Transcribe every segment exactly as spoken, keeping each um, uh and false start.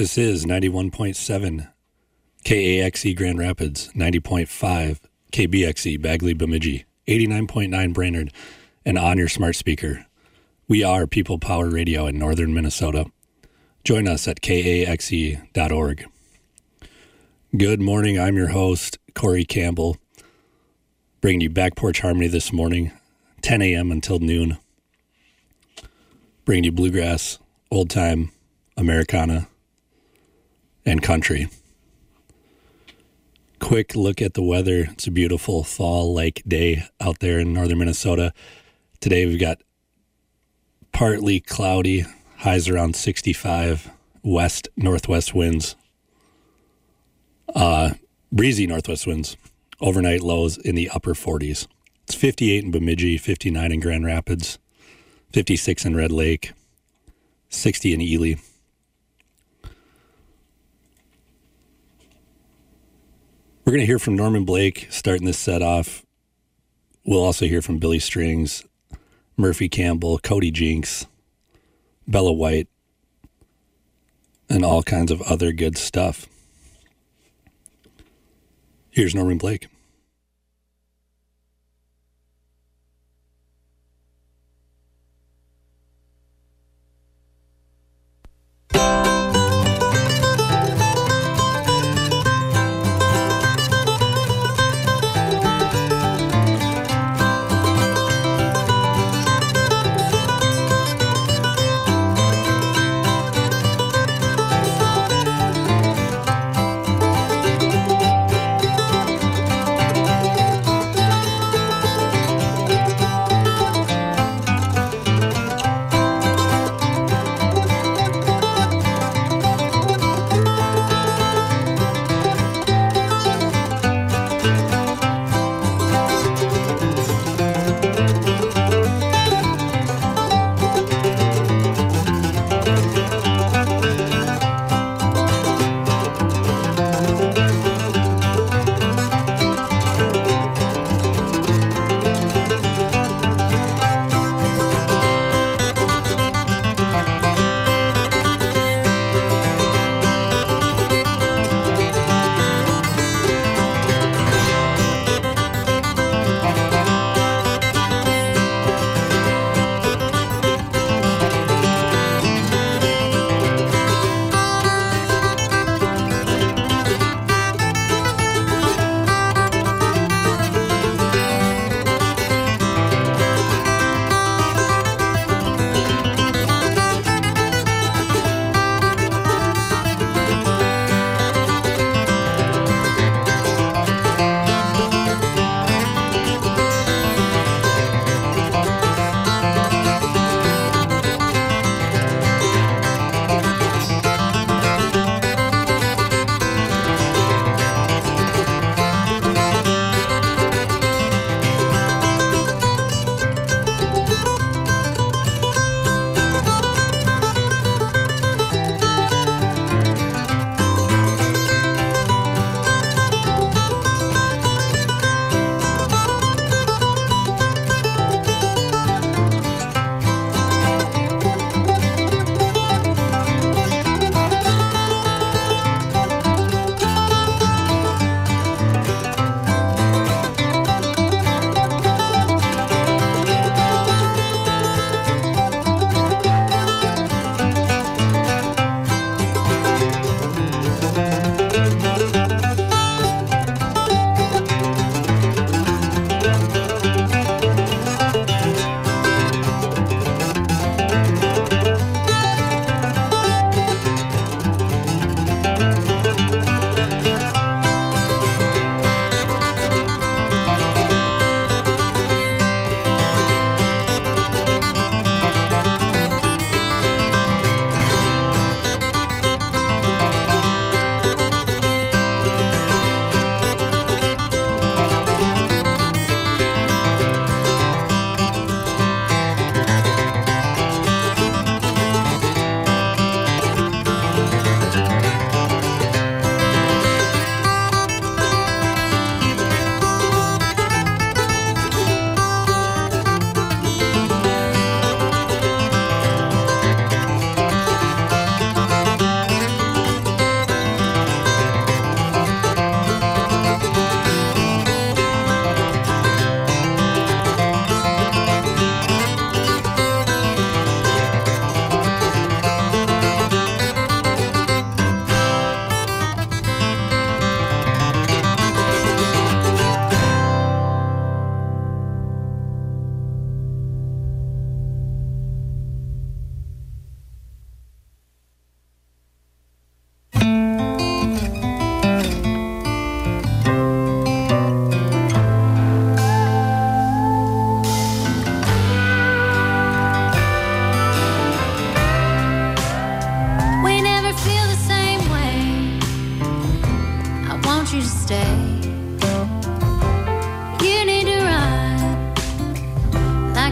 This is ninety-one point seven K A X E Grand Rapids, ninety point five K B X E Bagley Bemidji, eighty-nine point nine Brainerd, and on your smart speaker. We are People Power Radio in northern Minnesota. Join us at K A X E dot org. Good morning. I'm your host, Corey Campbell, bringing you Back Porch Harmony this morning, ten a.m. until noon. Bringing you bluegrass, old time, Americana, and country. Quick look at the weather. It's a beautiful fall-like day out there in northern Minnesota. Today we've got partly cloudy, highs around sixty-five, west northwest winds. Uh, breezy northwest winds. Overnight lows in the upper forties. It's fifty-eight in Bemidji, fifty-nine in Grand Rapids, fifty-six in Red Lake, sixty in Ely. We're going to hear from Norman Blake starting this set off. We'll also hear from Billy Strings, Murphy Campbell, Cody Jinks, Bella White, and all kinds of other good stuff. Here's Norman Blake.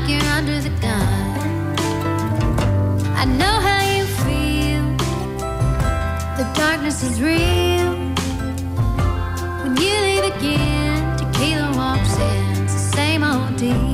you're under the gun. I know how you feel. The darkness is real. When you leave again, tequila walks in. It's the same old deal.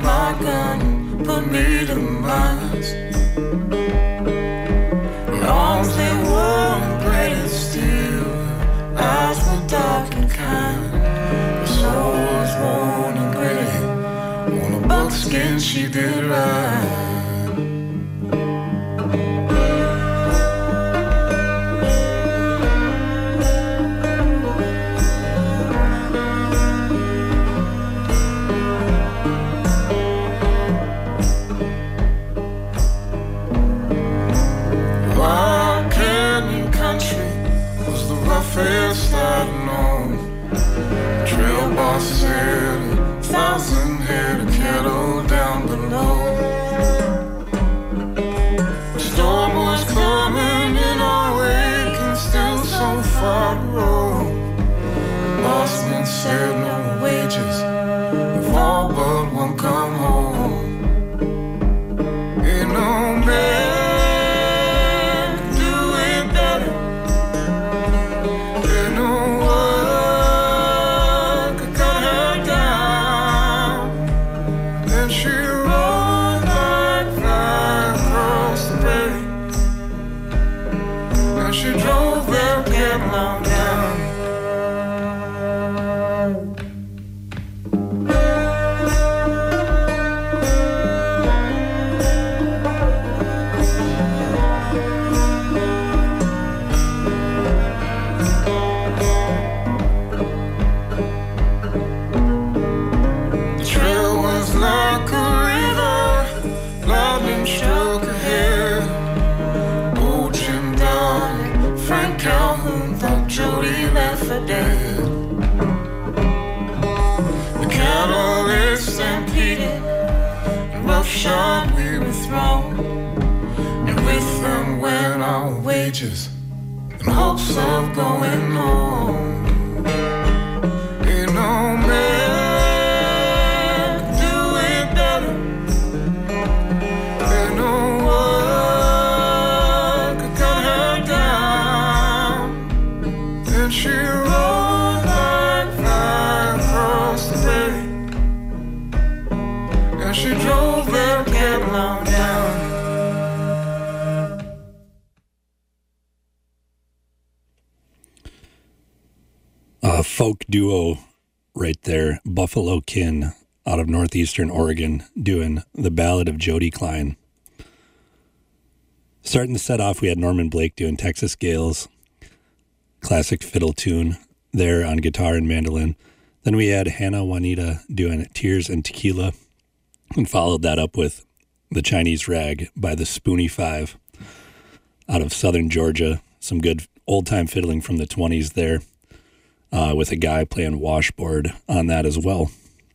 my gun, put me to mines. The arms they were braided steel, eyes were dark and kind. The soul was worn and gritty, on a buckskin she did ride. First I'd known, trail bosses had a thousand head of cattle down below. The storm was coming in our wake and still so far to roll. The bossman said no wages if all but one come home. Ain't no man shot we were thrown, and with them went our wages in hopes of going home. Ain't no man could do it better, ain't no one could cut her down. Then she rolled like fire across the bay, and she drove their cattle on down. A folk duo right there, Buffalo Kin out of northeastern Oregon, doing the Ballad of Jody Klein. Starting the set off, we had Norman Blake doing Texas Gales, classic fiddle tune there on guitar and mandolin. Then we had Hannah Juanita doing Tears and Tequila, and followed that up with The Chinese Rag by the Spoonie Five out of southern Georgia. Some good old-time fiddling from the twenties there, uh, with a guy playing washboard on that as well.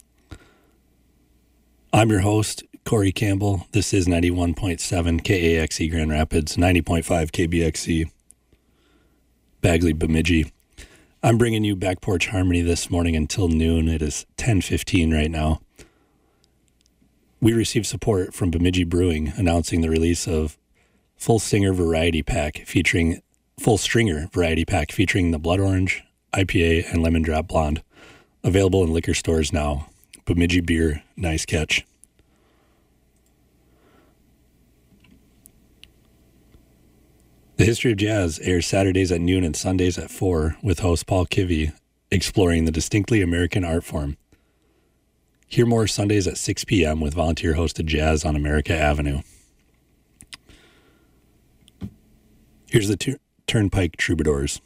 I'm your host, Corey Campbell. This is ninety-one point seven K A X E Grand Rapids, ninety point five K B X E Bagley Bemidji. I'm bringing you Back Porch Harmony this morning until noon. It is ten fifteen right now. We received support from Bemidji Brewing announcing the release of Full Singer Variety Pack featuring Full Stringer Variety Pack featuring the Blood Orange, I P A, and Lemon Drop Blonde. Available in liquor stores now. Bemidji Beer, nice catch. The History of Jazz airs Saturdays at noon and Sundays at four with host Paul Kivy exploring the distinctly American art form. Hear more Sundays at six p.m. with volunteer-hosted jazz on America Avenue. Here's the tu- Turnpike Troubadours.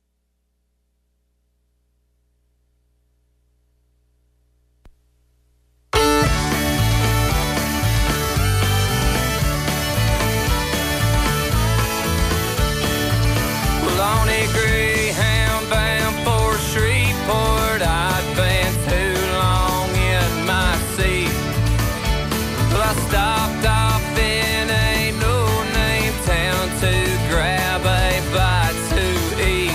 Stopped off in a no-name town to grab a bite to eat.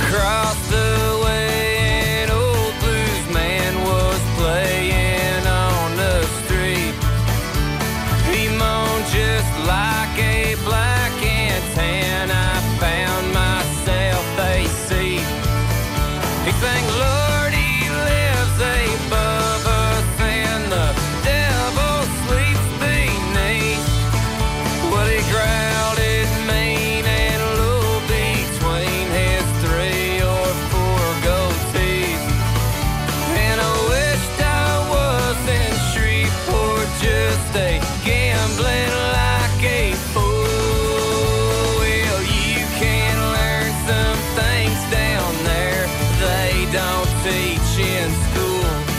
Across the way, an old blues man was playing on the street. He moaned just like a black antenna. I found myself a seat. He sang, Lord, he lives above us, and the devil sleeps beneath. Well, he growled at mean and low between his three or four gold teeth. And I wished I was in Shreveport, just a gambling like a fool. Well, you can learn some things down there they don't teach in school.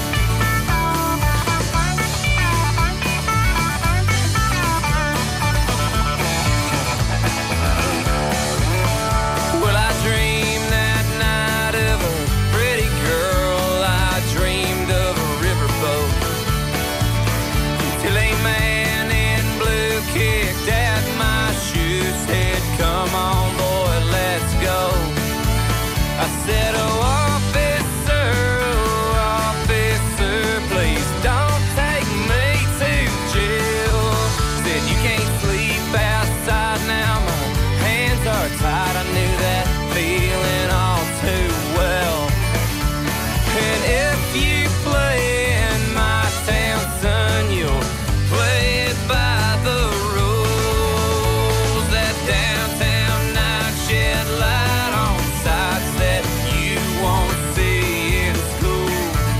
Well, I dreamed that night of a pretty girl. I dreamed of a riverboat. Till a man in blue kicked at my shoes, said, come on, boy, let's go. I said, oh, officer, oh, officer, please don't take me to jail. Said, you can't sleep outside now, my hands are tied. I knew that feeling all too well. And if you play in my town, son, you'll play it by the rules. That downtown night shed light on sights that you won't see in school.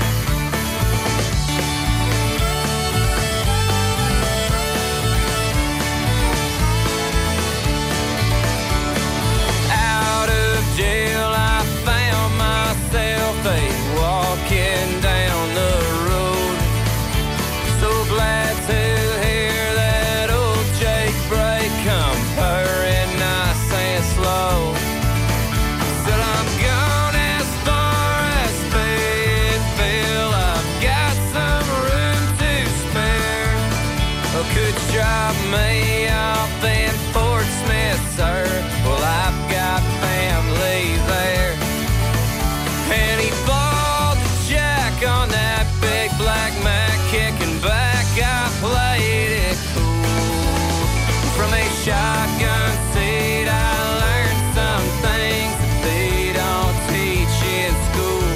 Out of jail, I found myself a walking down the road. So glad to hear that old Jake brake come purring nice and slow. Said I'm gone as far as Fayetteville. I've got some room to spare. Oh, could you drop me off in Fort Smith, sir? Well, I've got family there. And he balled the jack on that big black Mac, kicking back. I played it cool. From a shotgun seat, I learned some things that they don't teach in school.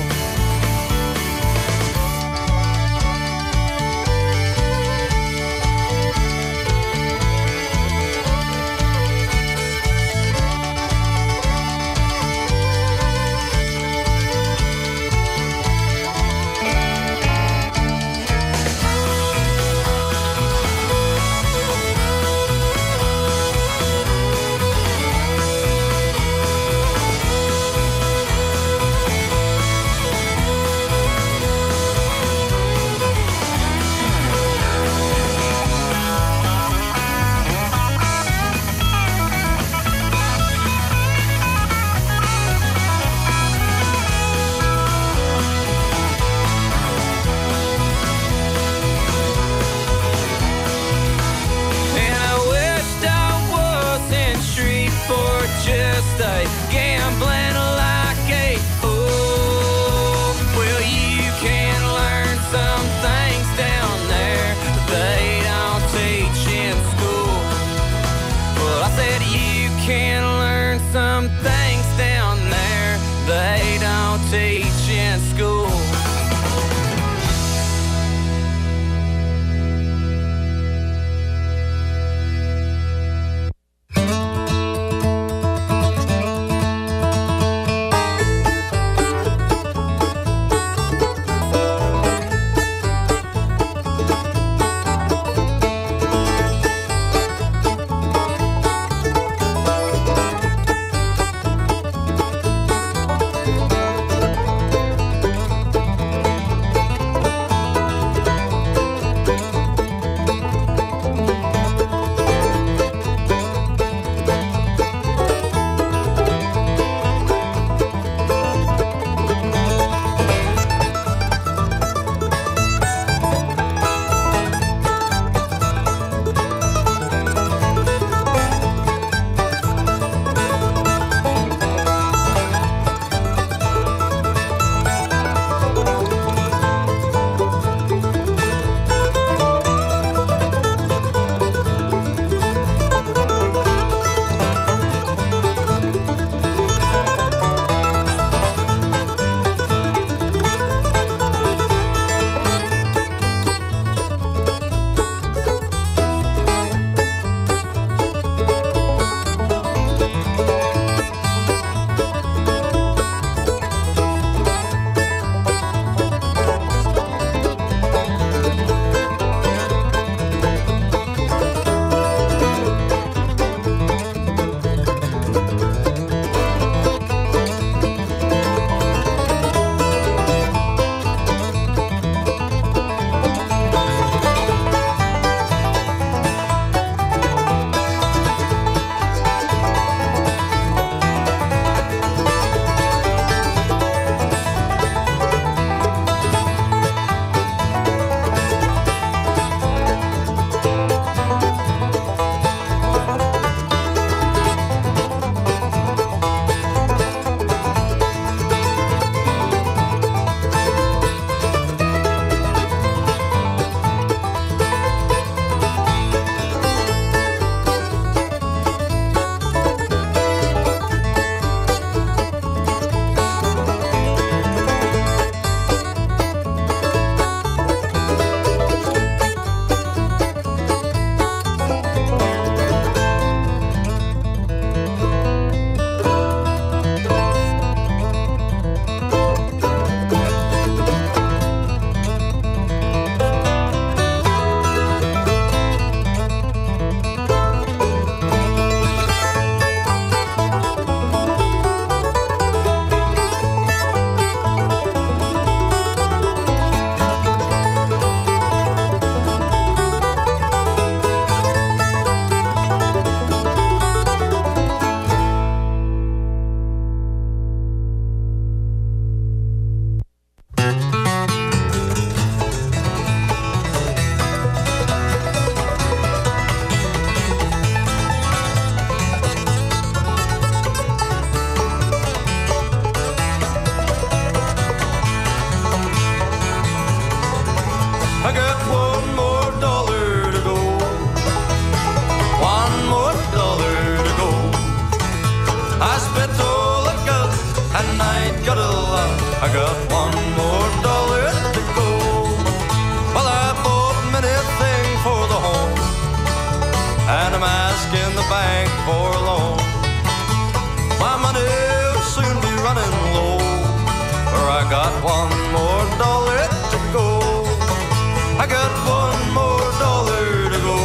I'm asking the bank for a loan. My money will soon be running low, for I got one more dollar to go. I got one more dollar to go.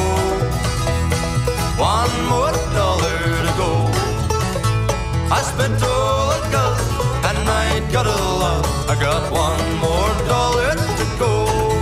One more dollar to go. I spent all I got and I ain't got a lot. I got one more dollar to go.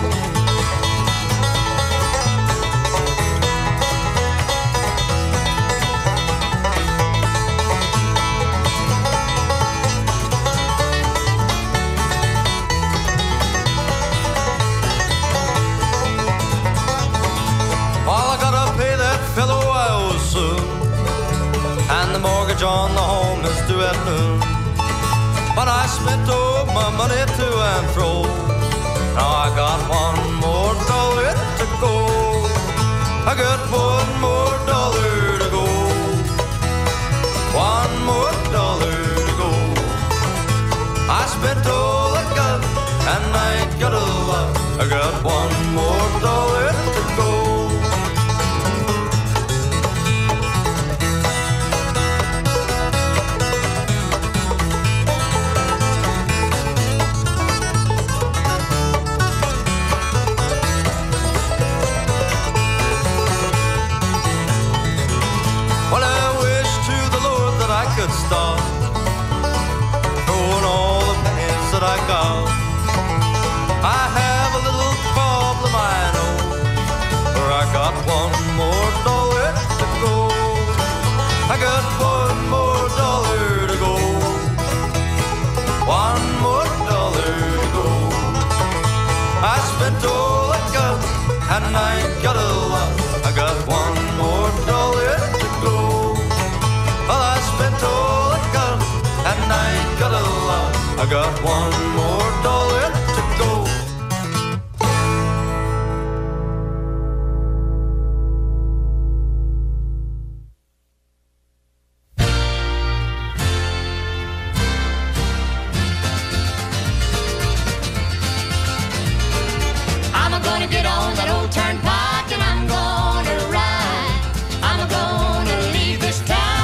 Fellow I owe soon, and the mortgage on the home is due at noon. But I spent all my money to and fro. Now I got one more dollar to go. I got one more dollar to go. One more dollar to go. I spent all I got and I ain't got a lot. I got one more dollar to go. Could stop throwing all the pennies that I got. I have a little problem I know, for I got one more dollar to go. I got one more dollar to go. One more dollar to go. I spent all I got and I ain't got a lot. I got one more dollar to go. Well, I spent all I got, and I ain't got a lot. I got one more dollar to go. I'm gonna get on that old turnpike and I'm gonna ride. I'm gonna leave this town.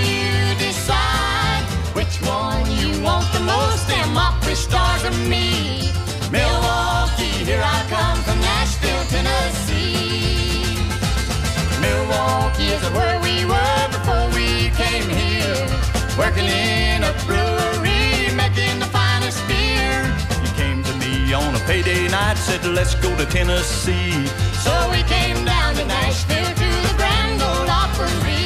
Which one you want the most, them Opry stars or me? Milwaukee, here I come from Nashville, Tennessee. Milwaukee is where we were before we came here, working in a brewery, making the finest beer. You came to me on a payday night, said let's go to Tennessee. So we came down to Nashville to the Grand Ole Opry.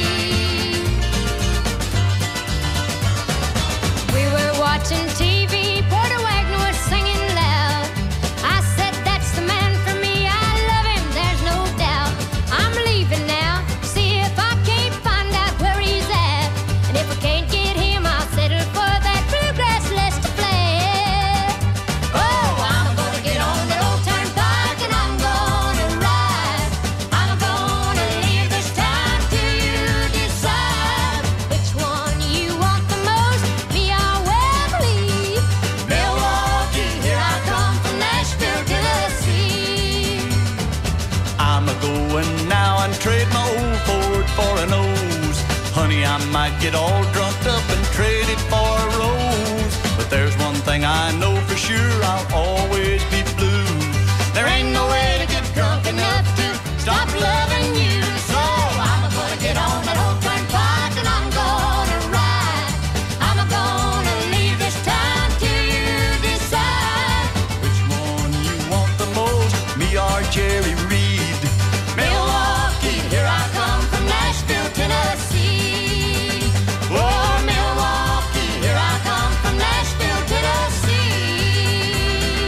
Watching T V, Porter Wagner was singing loud. I said, that's the man for me, I love him, there's no doubt. I'm leaving now, see if I can't find out where he's at. And if I can't get him, I'll settle for that bluegrass Lester Flair. Oh, I'm gonna get on that old turnpike and I'm gonna ride. I'm gonna leave this town till you decide which one you want the most, me or Milwaukee, here I come from Nashville, Tennessee. I'm a-going now and trade my old Ford for an O's. Honey, I might get all drunk up and trade it for a rose. But there's one thing I know for sure, I'll always be blue. There ain't no way to get drunk enough to stop loving you. So I'm gonna get on that old turnpike and I'm gonna ride. I'm gonna leave this town till you decide which one you want the most, me or Jerry Reed. Milwaukee, here I come from Nashville, Tennessee. Oh, Milwaukee, here I come from Nashville, Tennessee.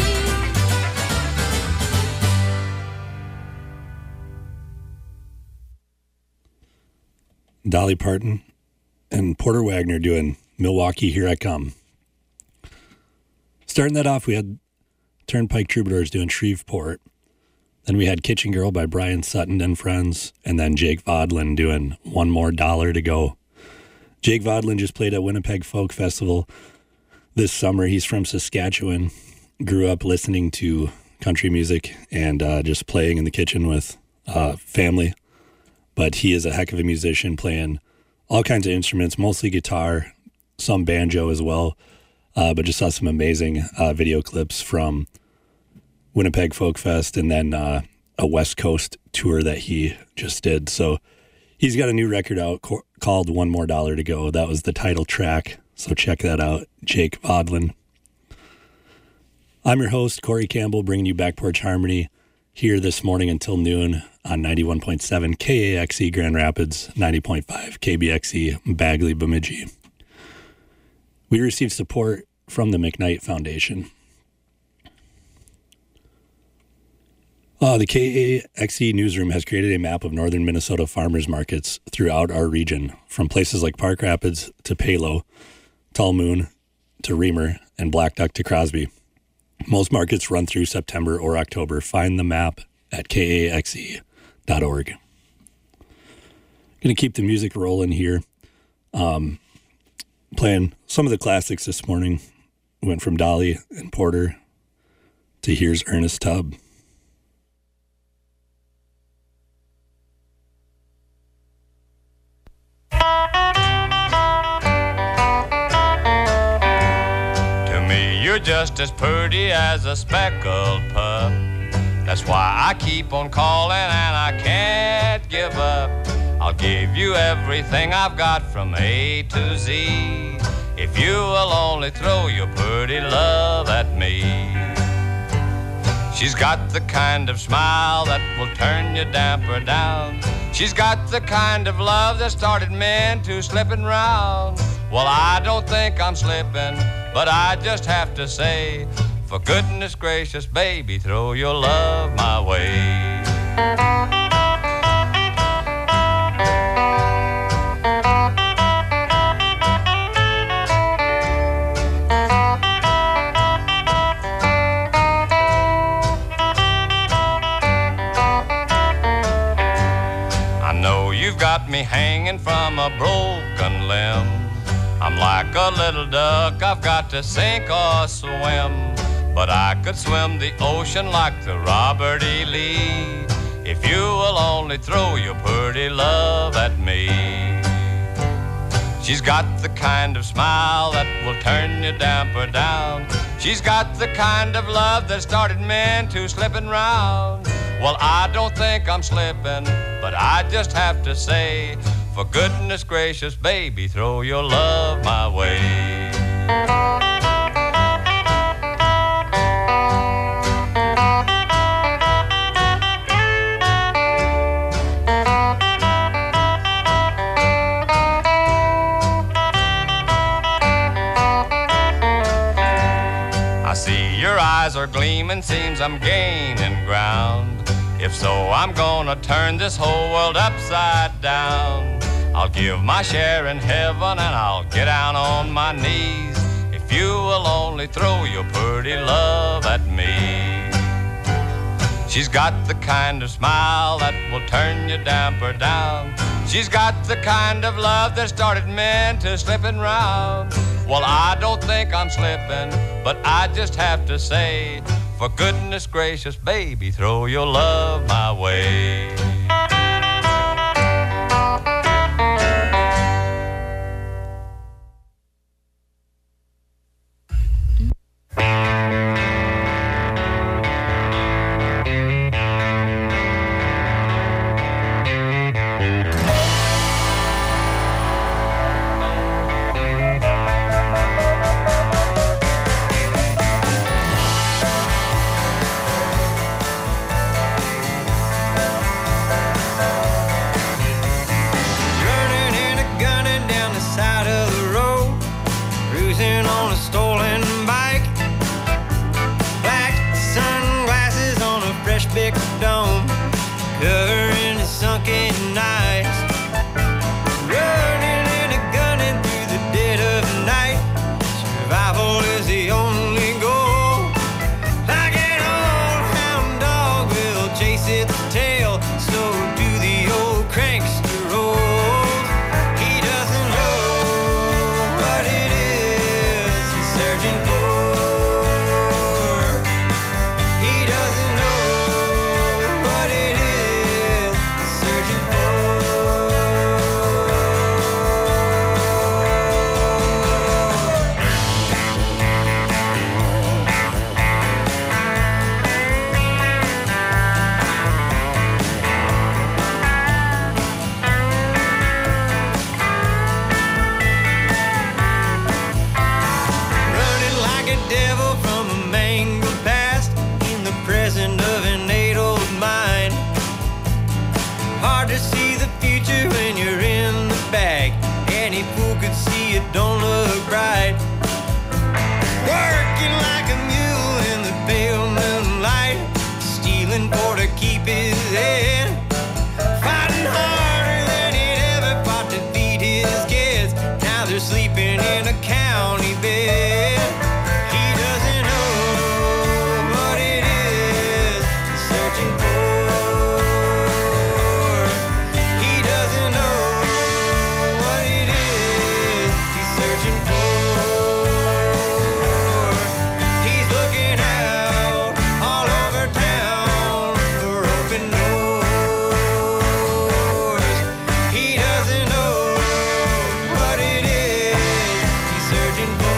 Dolly Parton and Porter Wagner doing Milwaukee, Here I Come. Starting that off, we had Turnpike Troubadours doing Shreveport. Then we had Kitchen Girl by Brian Sutton and Friends, and then Jake Vodlin doing One More Dollar to Go. Jake Vodlin just played at Winnipeg Folk Festival this summer. He's from Saskatchewan, grew up listening to country music and uh, just playing in the kitchen with uh, family. but he is a heck of a musician, playing all kinds of instruments, mostly guitar, some banjo as well. Uh, but just saw some amazing uh, video clips from Winnipeg Folk Fest and then uh, a West Coast tour that he just did. So he's got a new record out co- called One More Dollar to Go. That was the title track. So check that out, Jake Vodlin. I'm your host, Corey Campbell, bringing you Back Porch Harmony here this morning until noon on ninety-one point seven K A X E Grand Rapids, ninety point five K B X E Bagley Bemidji. We received support from the McKnight Foundation. Uh, the K A X E newsroom has created a map of northern Minnesota farmers markets throughout our region, from places like Park Rapids to Palo, Tall Moon to Reamer, and Black Duck to Crosby. Most markets run through September or October. Find the map at K A X E dot org. Going to keep the music rolling here. Um, playing some of the classics this morning. Went from Dolly and Porter to Here's Ernest Tubb. To me, you're just as pretty as a speckled pup. That's why I keep on calling and I can't give up. I'll give you everything I've got from A to Z, if you will only throw your pretty love at me. She's got the kind of smile that will turn your damper down. She's got the kind of love that started men to slipping round. Well, I don't think I'm slipping, but I just have to say, for goodness gracious, baby, throw your love my way. Got me hanging from a broken limb. I'm like a little duck, I've got to sink or swim. But I could swim the ocean like the Robert E. Lee, if you will only throw your pretty love at me. She's got the kind of smile that will turn your damper down. She's got the kind of love that started men to slipping round. Well, I don't think I'm slipping, but I just have to say, for goodness gracious, baby, throw your love my way. I see your eyes are gleaming, seems I'm gaining ground. If so, I'm gonna turn this whole world upside down. I'll give my share in heaven and I'll get down on my knees, if you will only throw your pretty love at me. She's got the kind of smile that will turn your damper down. She's got the kind of love that started men to slipping round. Well, I don't think I'm slipping, but I just have to say, for goodness gracious, baby, throw your love my way. sleeping in a county bed. He doesn't know what it is he's searching for. He doesn't know what it is he's searching for. He's looking out all over town for open doors. He doesn't know what it is he's searching for.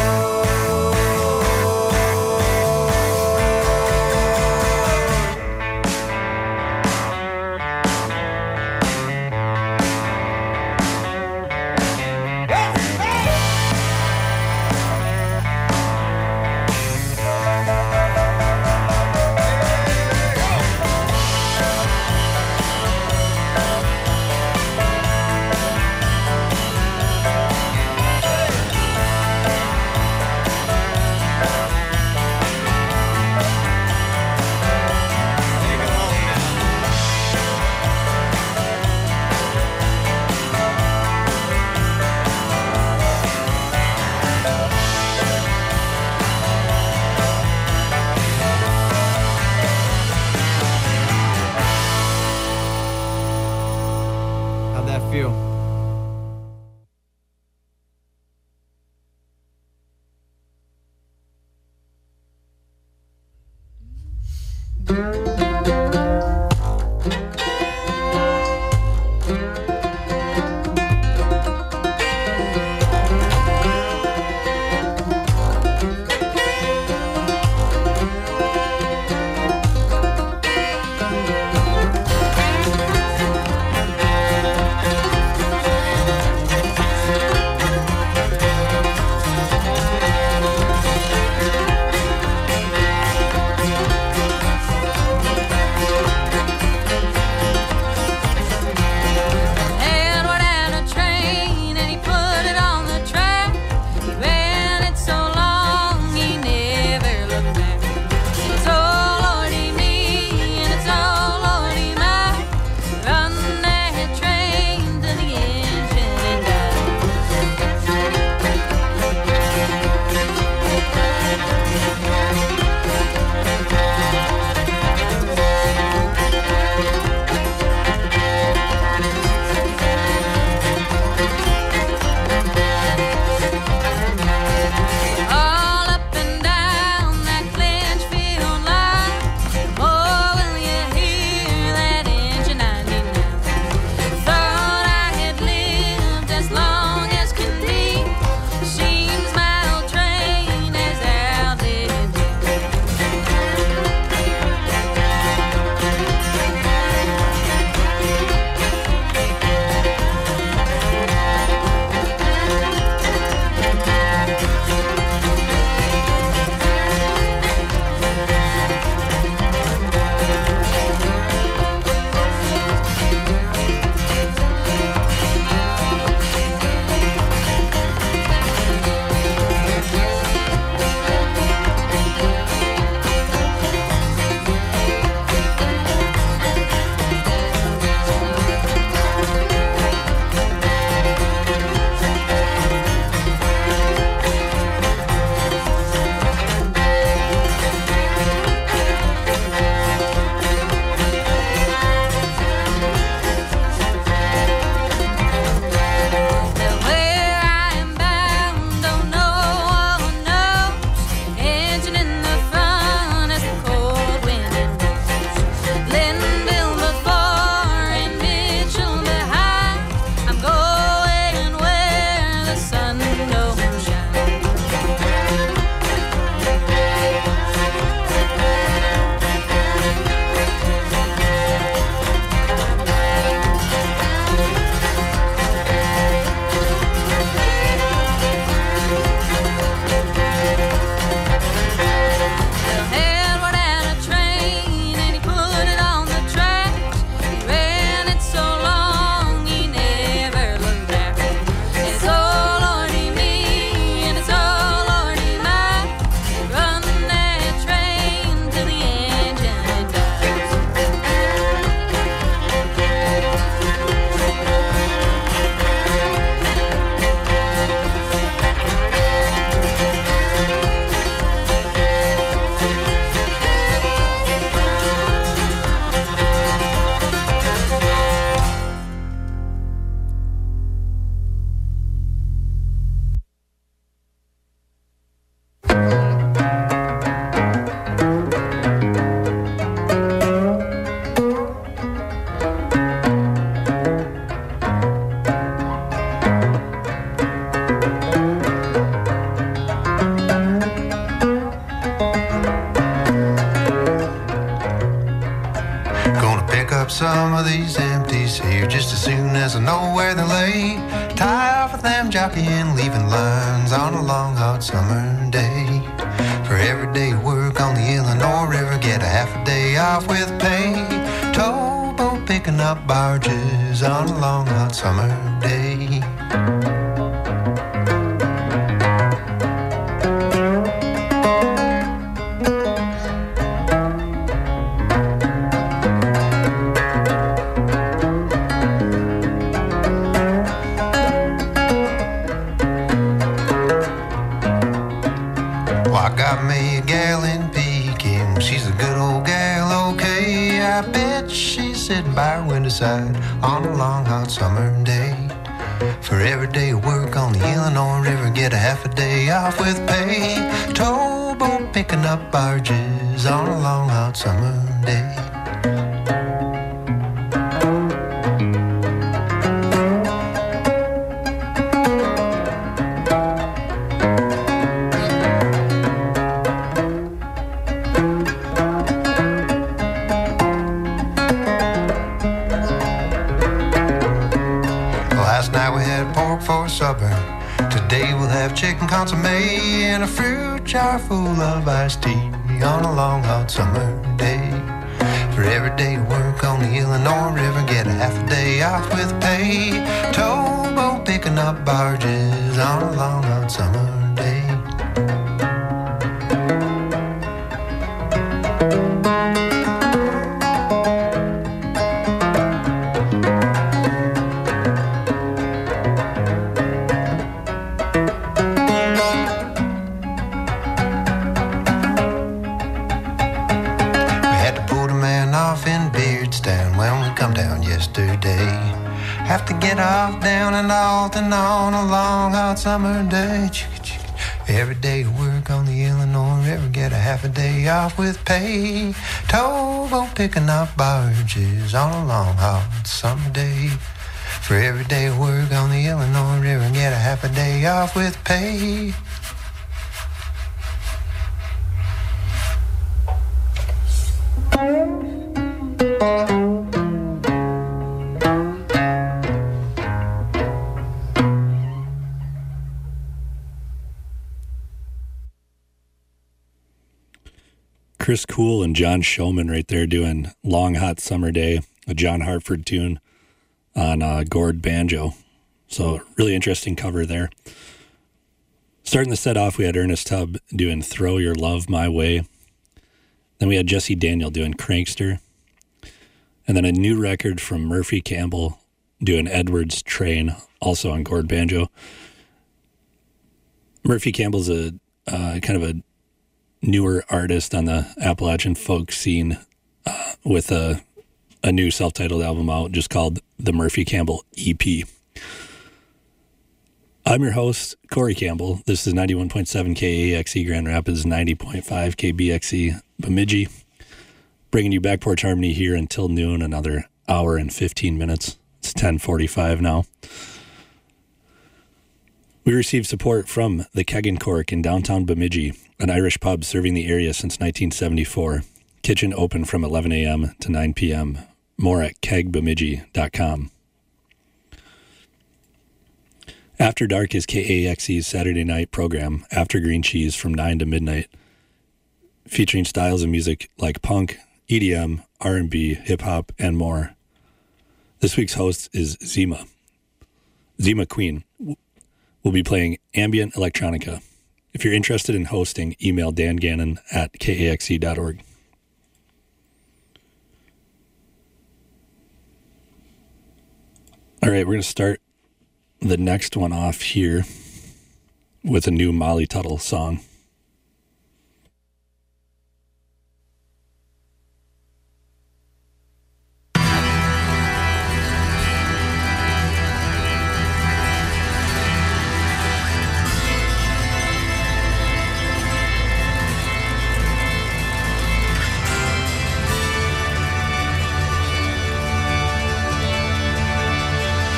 How'd that feel? know where they lay. Tie off with them jockeying, leaving lines on a long hot summer day. For every day work on the Illinois River, get a half a day off with pay. Towboat picking up barges on a long hot summer day. Side on a long hot summer day. For every day of work on the Illinois River, get a half a day off with pay. Towboat picking up barges on a long hot summer day. Chicken consomme and a fruit jar full of iced tea on a long hot summer day. For every day work on the Illinois River, get a half a day off with pay. Towboat picking up barges on a long hot summer day. Have to get off down in Alton on a long hot summer day. Every day to work on the Illinois River, get a half a day off with pay. Towboat picking up barges on a long hot summer day. For every day to work on the Illinois River, get a half a day off with pay. Chris Cool and John Showman right there doing Long Hot Summer Day, a John Hartford tune on uh, Gord banjo. So really interesting cover there. Starting the set off, we had Ernest Tubb doing Throw Your Love My Way. Then we had Jesse Daniel doing Crankster. And then a new record from Murphy Campbell doing Edward's Train, also on Gord banjo. Murphy Campbell's a uh, kind of a newer artist on the Appalachian folk scene uh, with a a new self-titled album out just called the Murphy Campbell E P. I'm your host, Corey Campbell. This is ninety-one point seven K A X E Grand Rapids, ninety point five K B X E Bemidji. Bringing you Back Porch Harmony here until noon, another hour and fifteen minutes. It's ten forty-five now. We received support from the Keg and Cork in downtown Bemidji, an Irish pub serving the area since nineteen seventy-four. Kitchen open from eleven a.m. to nine p.m. More at keg bemidji dot com. After Dark is K A X E's Saturday night program, After Green Cheese, from nine to midnight, featuring styles of music like punk, E D M, R and B, hip-hop, and more. This week's host is Zima. Zima Queen will be playing ambient electronica. If you're interested in hosting, email Dan Gannon at K A X E dot org. All right, we're going to start the next one off here with a new Molly Tuttle song.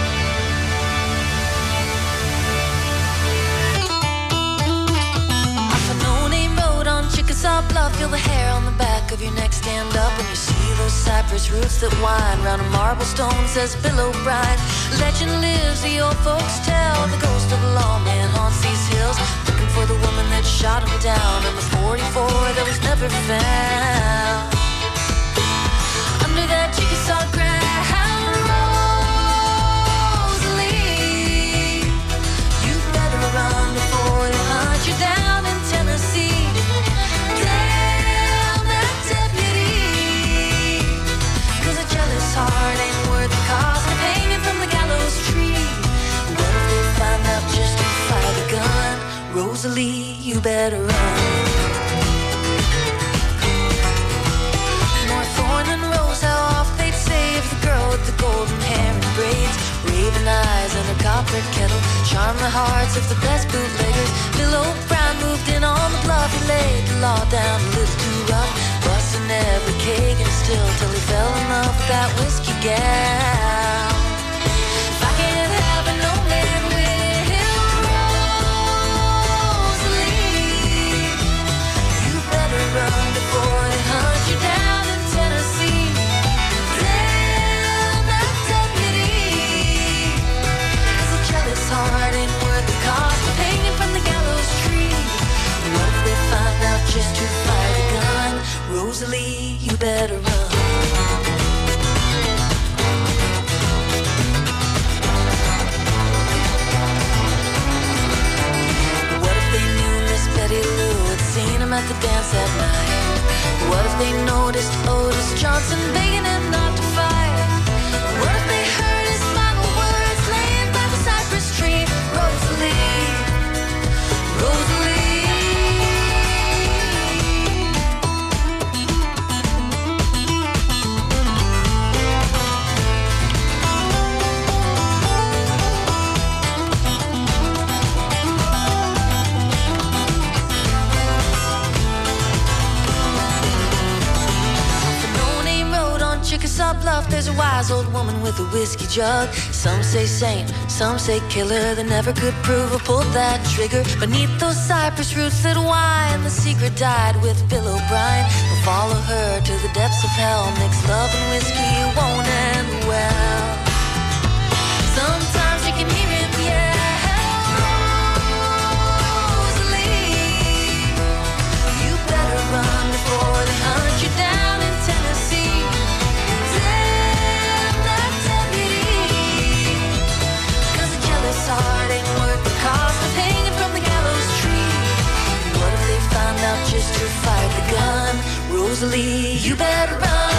I cypress roots that wind round a marble stone, says Bill O'Brien. Legend lives, the old folks tell, the ghost of a lawman haunts these hills, looking for the woman that shot him down in the forty-four that was never found. Under that Chickasaw ground, Rosalie, you better run before they hunt you down in Tennessee. Damn that deputy, 'cause a jealous heart ain't worth the cost of hanging from the gallows tree. What if they find out just who fired the gun? Rosalie, you better run. More thorn than rose, how oft they'd save the girl with the golden hair and braids, raven eyes and her copper kettle, charm the hearts of the best bootleggers. Bill O'Brien moved in on the bluff, he laid the law down a little too rough, busting every keg and still till he fell in love with that whiskey gal. If I can't have a no man with Rosalie, you better run before they hunt you down in Tennessee. Damn that deputy, 'cause a jealous heart ain't worth the cost of hanging from the gallows tree. What if they find out just who fired the gun? Rosalie, you better run. What if they knew Miss Betty Lou had seen him at the dance that night? What if they noticed Otis Johnson begging him not to fight? What if they heard his final words laying by the cypress tree? Rosalie, Rosalie. Chickasaw Bluff, there's a wise old woman with a whiskey jug. Some say saint, some say killer. They never could prove or pulled that trigger. Beneath those cypress roots that wind, the secret died with Bill O'Brien. We'll follow her to the depths of hell. Mix love and whiskey won't end well. Sometimes you can hear him yell, Rosalie, you better run before they hunt you down in Tennessee. Heart ain't worth the cost of hanging from the gallows tree. What if they find out just who fired the gun? Rosalie, you better run.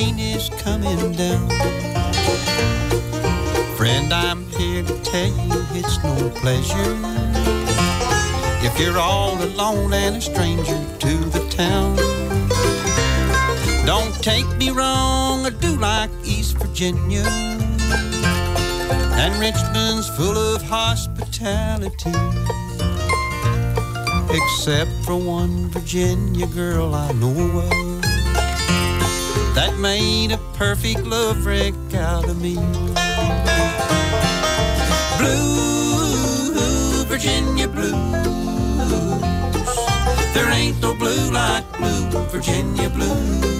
rain is coming down. Friend, I'm here to tell you it's no pleasure if you're all alone and a stranger to the town. Don't take me wrong, I do like East Virginia, and Richmond's full of hospitality, except for one Virginia girl I know of that made a perfect love wreck out of me. Blue, Virginia blues, there ain't no blue like blue Virginia blues.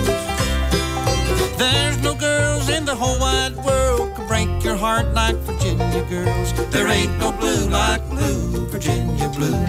There's no girls in the whole wide world can break your heart like Virginia girls. There ain't no blue like blue Virginia blues.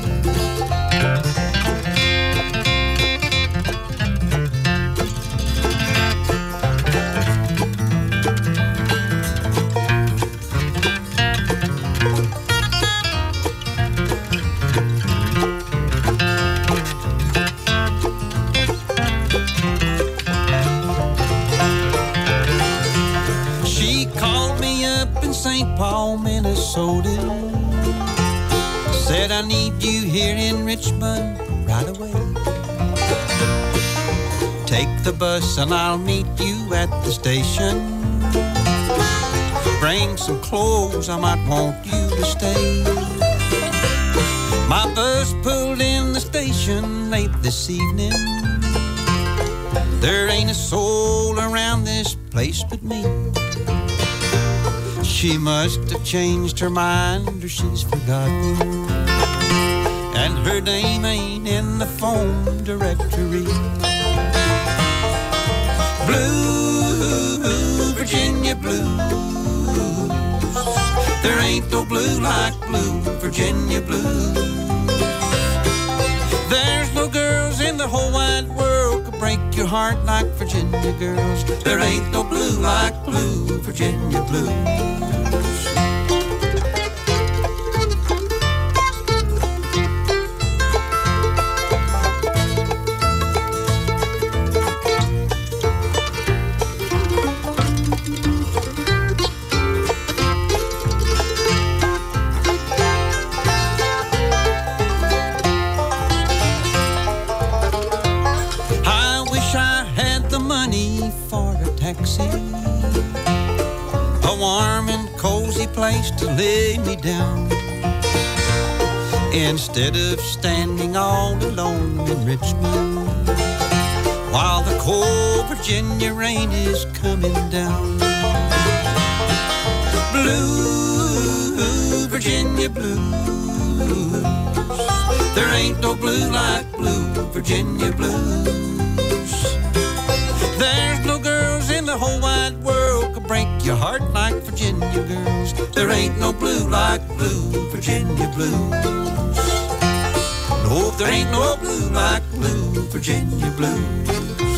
Saint Paul, Minnesota, said I need you here in Richmond right away. Take the bus and I'll meet you at the station. Bring some clothes, I might want you to stay. My bus pulled in the station late this evening. There ain't a soul around this place but me. She must have changed her mind or she's forgotten, and her name ain't in the phone directory. Blue, Virginia blues, there ain't no blue like blue Virginia blues. There's no girls in the whole wide world could break your heart like Virginia girls. There ain't no blue like blue Virginia blues. A warm and cozy place to lay me down, instead of standing all alone in Richmond while the cold Virginia rain is coming down. Blue, Virginia blues, there ain't no blue like blue Virginia blues. There's no girls in the whole wide world could break your heart like Virginia girls. There ain't no blue like blue Virginia blues. No, there ain't no blue like blue Virginia blues.